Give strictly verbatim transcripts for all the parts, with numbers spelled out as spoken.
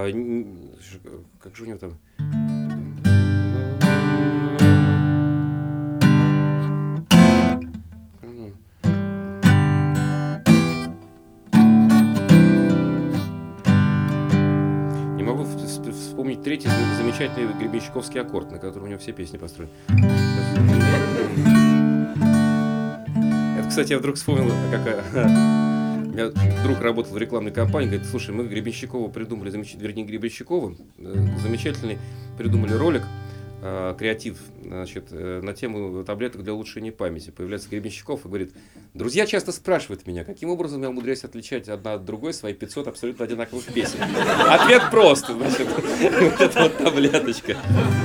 А, н- ш- как же у него там? Не могу в- в- вспомнить третий зам- замечательный гребенщиковский аккорд, на который у него все песни построены. Это, кстати, я вдруг вспомнил, как а, у меня друг работал в рекламной кампании, говорит: слушай, мы Гребенщикову придумали, замеч- вернее, Гребенщикову э, замечательный придумали ролик, э, креатив, значит, э, на тему таблеток для улучшения памяти. Появляется Гребенщиков и говорит: друзья часто спрашивают меня, каким образом я умудряюсь отличать одна от другой свои пятьсот абсолютно одинаковых песен. Ответ прост, значит, вот эта вот таблеточка.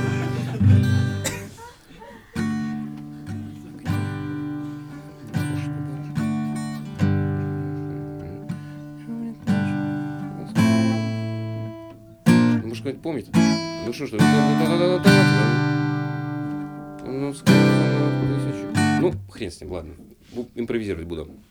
Может, кто-нибудь помнит? Ну что ж, ну, хрен с ним, ладно. Импровизировать буду.